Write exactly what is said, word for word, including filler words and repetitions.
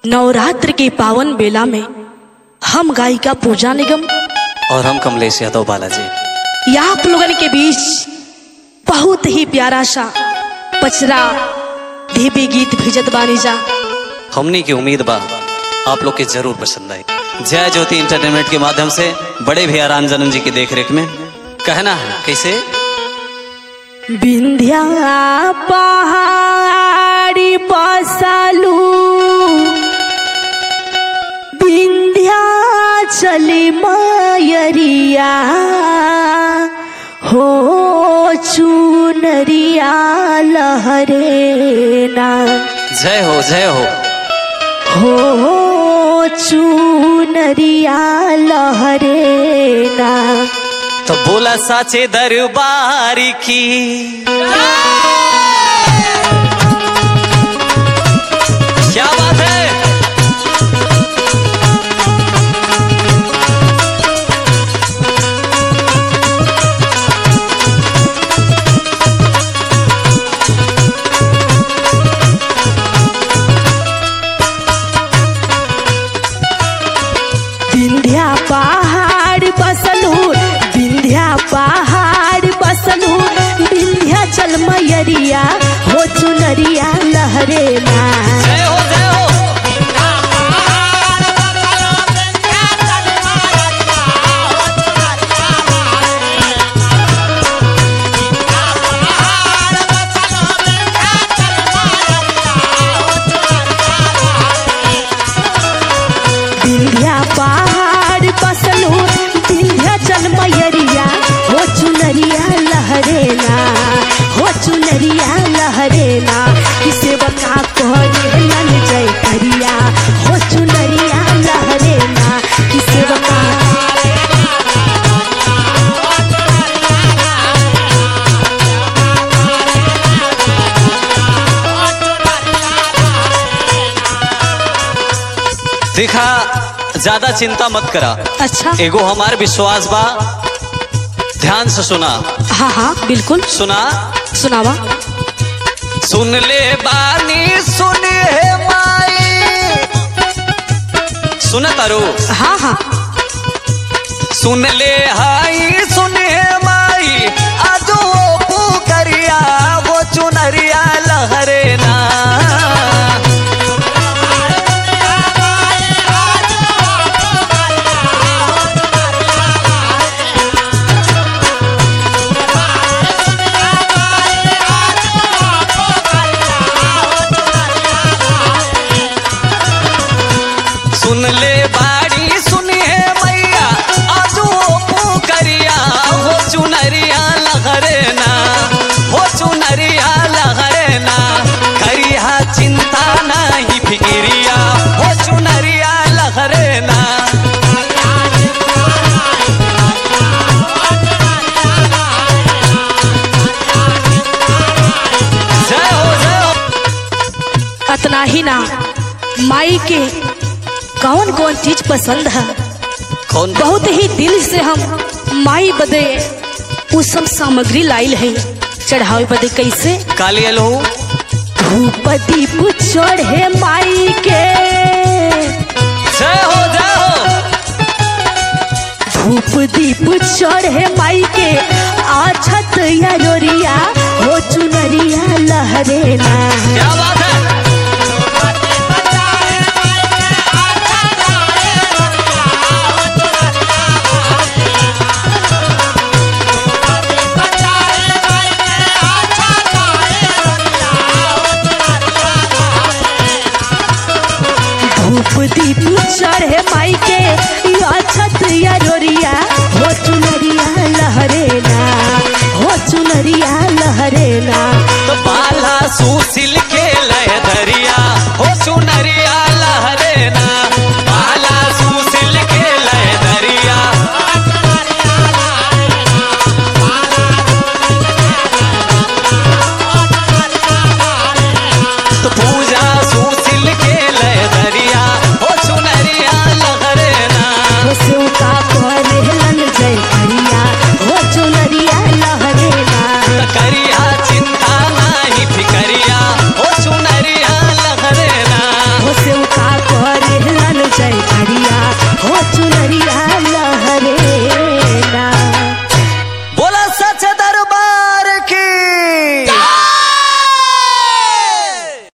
नवरात्र के पावन बेला में हम गायिका पूजा निगम और हम कमलेश यादव बालाजी यहाँ आप लोगन के बीच बहुत ही प्यारा सा पचरा देवी गीत भेजत बानी जा। हमनी की उम्मीद बा आप लोग के जरूर पसंद आए। जय ज्योति इंटरटेनमेंट के माध्यम से बड़े भैया रामजन्म जी की देखरेख में कहना है कैसे। विंध्या पहाड़ी बसालू विंध्या चली मयरिया हो चुनरिया लहरेना। जय हो जय हो हो चुनरिया लहरेना। तो बोला साचे दरबार की क्या बात है। विंध्या पहाड़ बसलू विंध्या पहाड़ बसलू विंध्या चल मयरिया हो चुनरिया लहरेना। जय हो जय हो विंध्या पहाड़ बसलू विंध्या चल मयरिया हो चुनरिया लहरेना हो चुनरिया लहरेना। किसे बका कहरे मन जय करिया हो चुनरिया लहरेना। किसे बका देखा ज्यादा चिंता मत करा। अच्छा एगो हमार विश्वास बा, ध्यान से सुना। हाँ हाँ बिल्कुल सुना सुनावा। सुन ले बानी सुन हे माई सुन तारू। हाँ हाँ सुन ले हाई सुन हे माई आजो पुकरिया वो चुनरिया लहरेना। सुन ले बाड़ी सुन हे मैया आजो पुकरिया हो चुनरिया लहरेना हो चुनरिया लहरेना। करिया चिंता नहीं फिक्रिया हो चुनरिया लहरेना। जय हो जय हो। अतना ही ना माई के कौन कौन चीज पसंद है। कौन बहुत ही दिल से हम माई बदे वो सब सामग्री लाइल है चढ़ावे बदे। कैसे काली लो धूप दीप चढ़े माई के जय हो जय हो। धूप दीप चढ़े माई के आछत या रोरिया हो चुनरिया लहरेना। क्या बात है। धूप दीप चढ़े माई के अछत या रोरिया हो चुनरिया लहरेना हो चुनरिया लहरेना। तो बाला सूसी